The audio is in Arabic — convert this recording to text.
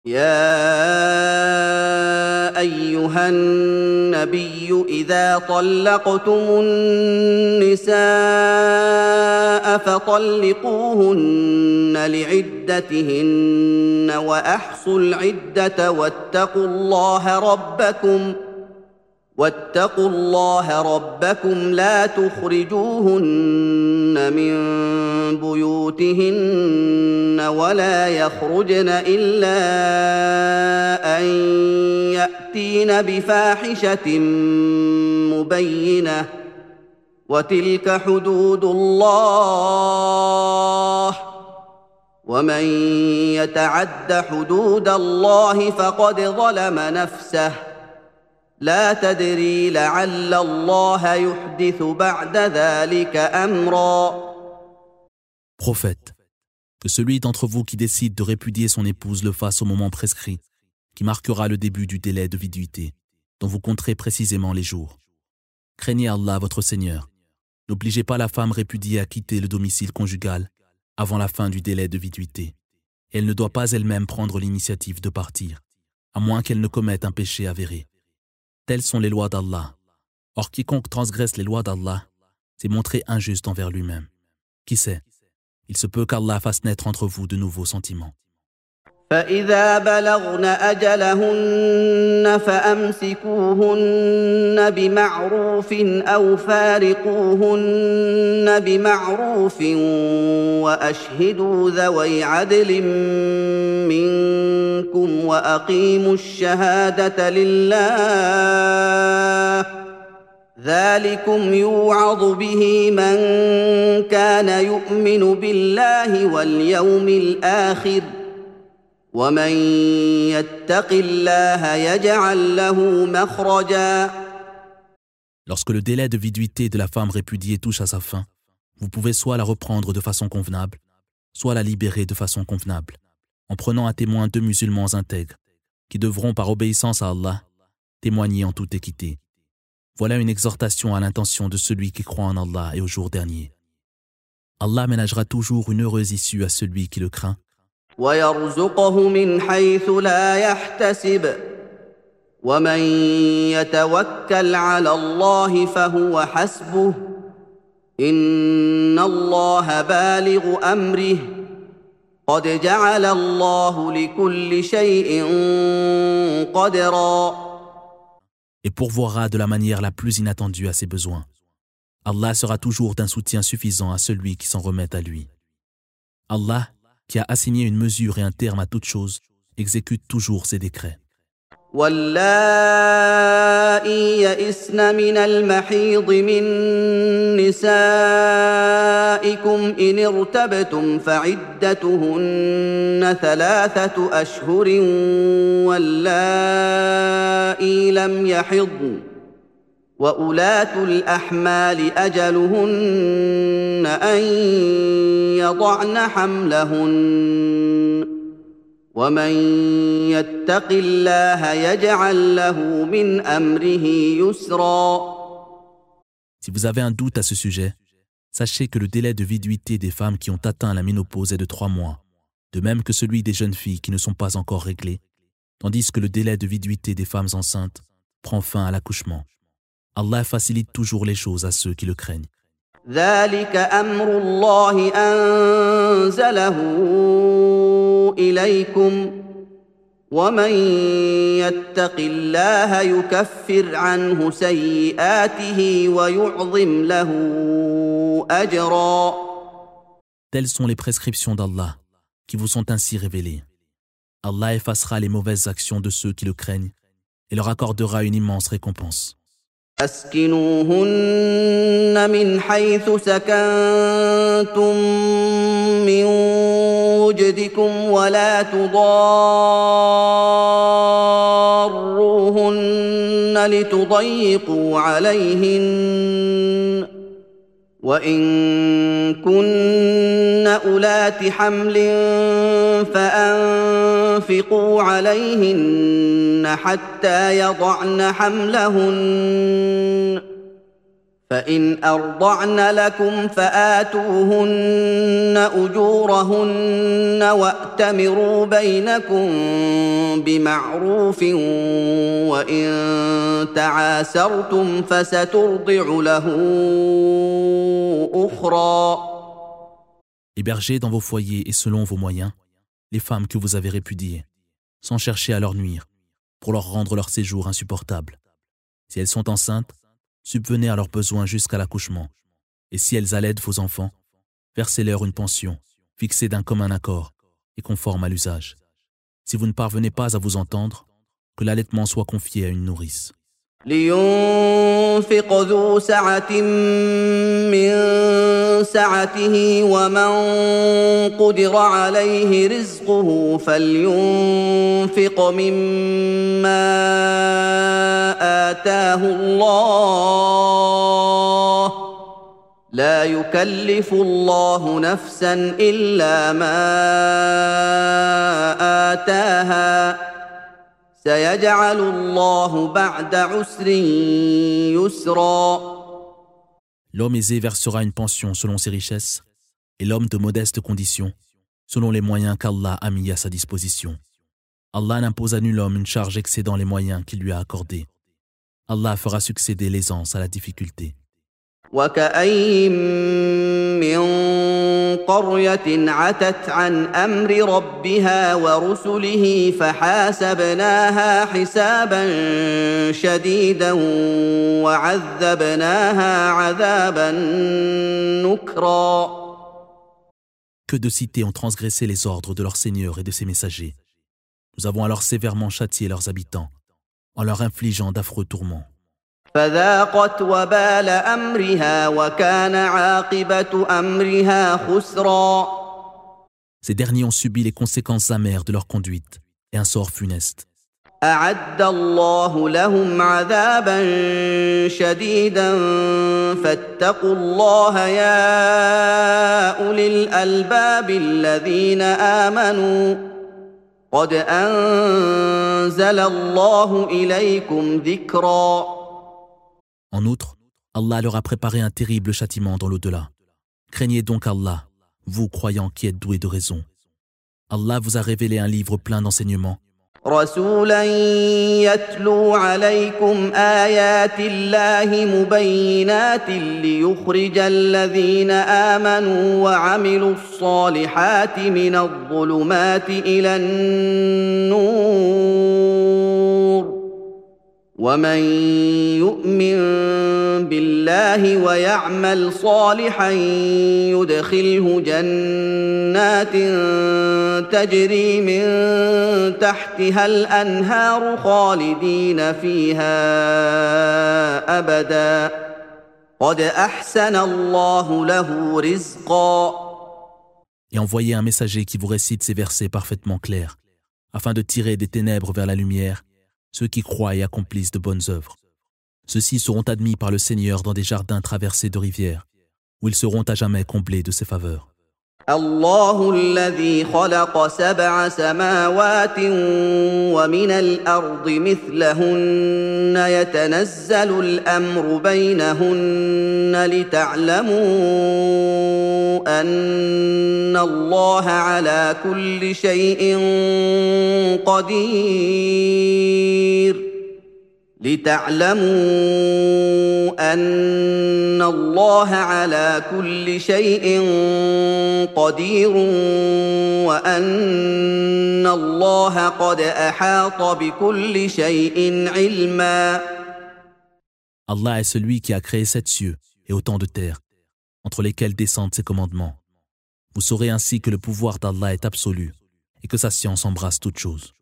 يا ايها النبي اذا طلقتم النساء فطلقوهن لعدتهن واحصوا العده واتقوا الله ربكم لا تخرجوهن من بيوتهن ولا يخرجن إلا أن يأتين بفاحشة مبينة وتلك حدود الله ومن يتعد حدود الله فقد ظلم نفسه لا تدري لعل الله يحدث بعد ذلك أمرا. Prophète, que celui d'entre vous qui décide de répudier son épouse le fasse au moment prescrit, qui marquera le début du délai de viduité, dont vous compterez précisément les jours. Craignez Allah votre Seigneur. N'obligez pas la femme répudiée à quitter le domicile conjugal avant la fin du délai de viduité. Et elle ne doit pas elle-même prendre l'initiative de partir, à moins qu'elle ne commette un péché avéré. Telles sont les lois d'Allah. Or quiconque transgresse les lois d'Allah s'est montré injuste envers lui-même. Qui sait, il se peut qu'Allah fasse naître entre vous de nouveaux sentiments. فإذا بلغن أجلهن فأمسكوهن بمعروف أو فارقوهن بمعروف وأشهدوا ذوي عدل منكم وأقيموا الشهادة لله ذلكم يوعظ به من كان يؤمن بالله واليوم الآخر ومن يتق الله يجعل له مخرجا. Lorsque le délai de viduité de la femme répudiée touche à sa fin, vous pouvez soit la reprendre de façon convenable, soit la libérer de façon convenable, en prenant à témoin 2 musulmans intègres, qui devront par obéissance à Allah témoigner en toute équité. Voilà une exhortation à l'intention de celui qui croit en Allah et au jour dernier. Allah ménagera toujours une heureuse issue à celui qui le craint. ويرزقه من حيث لا يحتسب ومن يتوكل على الله فهو حسبه إن الله بالغ أمره قد جعل الله لكل شيء قدرا. Et pourvoira de la manière la plus inattendue à ses besoins. Allah sera toujours d'un soutien suffisant à celui qui s'en remet à lui. Allah, qui a assigné une mesure et un terme à toute chose, exécute toujours ses décrets. واللائي يئسن من المحيض من نسائكم إن ارتبتم فعدتهن 3 أشهر واللائي لم يحضن وأولاة الأحمال أجلهن أن يضعن حملهن ومن يتق الله يجعل له من أمره يسرا. Si vous avez un doute à ce sujet, sachez que le délai de viduité des femmes qui ont atteint la ménopause est de 3 mois, de même que celui des jeunes filles qui ne sont pas encore réglées, tandis que le délai de viduité des femmes enceintes prend fin à l'accouchement. Allah facilite toujours les choses à ceux qui le craignent. ذلك أمر الله أنزله إليكم ومن يتق الله يكفر عنه سيئاته ويعظم له أجرا. Telles sont les prescriptions d'Allah qui vous sont ainsi révélées. Allah effacera les mauvaises actions de ceux qui le craignent et leur accordera une immense récompense. أسكنوهن من حيث سكنتم من وجدكم ولا تضاروهن لتضيقوا عليهن وإن كن أولات حمل فأنفقوا عليهن حتى يضعن حملهن فإن أرضعن لكم فآتوهن أجورهن وأتمروا بينكم بمعروف وإن تعاسرتم فسترضع له أخرى. Hébergez dans vos foyers et selon vos moyens les femmes que vous avez répudiées, sans chercher à leur nuire, pour leur rendre leur séjour insupportable. Si elles sont enceintes, subvenez à leurs besoins jusqu'à l'accouchement. Et si elles allaitent vos enfants, versez-leur une pension, fixée d'un commun accord et conforme à l'usage. Si vous ne parvenez pas à vous entendre, que l'allaitement soit confié à une nourrice. لينفق ذو سعة من سعته ومن قدر عليه رزقه فلينفق مما آتاه الله لا يكلف الله نفسا إلا ما آتاها سيجعل الله بعد عسر يسرا. L'homme aisé versera une pension selon ses richesses et l'homme de modeste condition selon les moyens qu'Allah a mis à sa disposition. Allah n'impose à nul homme une charge excédant les moyens qu'il lui a accordés. Allah fera succéder l'aisance à la difficulté. وكأين من قرية عتت عن أمر ربها ورسله فحاسبناها حسابا شديدا وعذبناها عذابا نكرا. Que de cités ont transgressé les ordres de leur Seigneur et de ses messagers. Nous avons alors sévèrement châtié leurs habitants en leur infligeant d'affreux tourments. فذاقت وبال أمرها وكان عاقبة أمرها خسرا. Ces derniers ont subi les conséquences amères de leur conduite et un sort funeste. أعد الله لهم عذابا شديدا فاتقوا الله يا أولي الألباب الذين آمنوا قد أنزل الله إليكم ذكرا. En outre, Allah leur a préparé un terrible châtiment dans l'au-delà. Craignez donc Allah, vous croyants qui êtes doués de raison. Allah vous a révélé un livre plein d'enseignements. رسولا يتلو عليكم آيات الله مبينات ليخرج الذين آمنوا وعملوا الصالحات من الظلمات إلى النور ومن يؤمن بالله ويعمل صالحا يدخله جنات تجري من تحتها الأنهار خالدين فيها أبدا قد أحسن الله له رزقا. Et envoyez un messager qui vous récite ces versets parfaitement clairs, afin de tirer des ténèbres vers la lumière ceux qui croient et accomplissent de bonnes œuvres. Ceux-ci seront admis par le Seigneur dans des jardins traversés de rivières, où ils seront à jamais comblés de ses faveurs. الله الذي خلق 7 سماوات ومن الأرض مثلهن يتنزل الأمر بينهن لتعلموا أن الله على كل شيء قدير لتعلموا أن الله على كل شيء قدير وأن الله قد أحاط بكل شيء علما. Allah est celui qui a créé 7 cieux et autant de terres, entre lesquels descendent ses commandements. Vous saurez ainsi que le pouvoir d'Allah est absolu et que sa science embrasse toutes choses.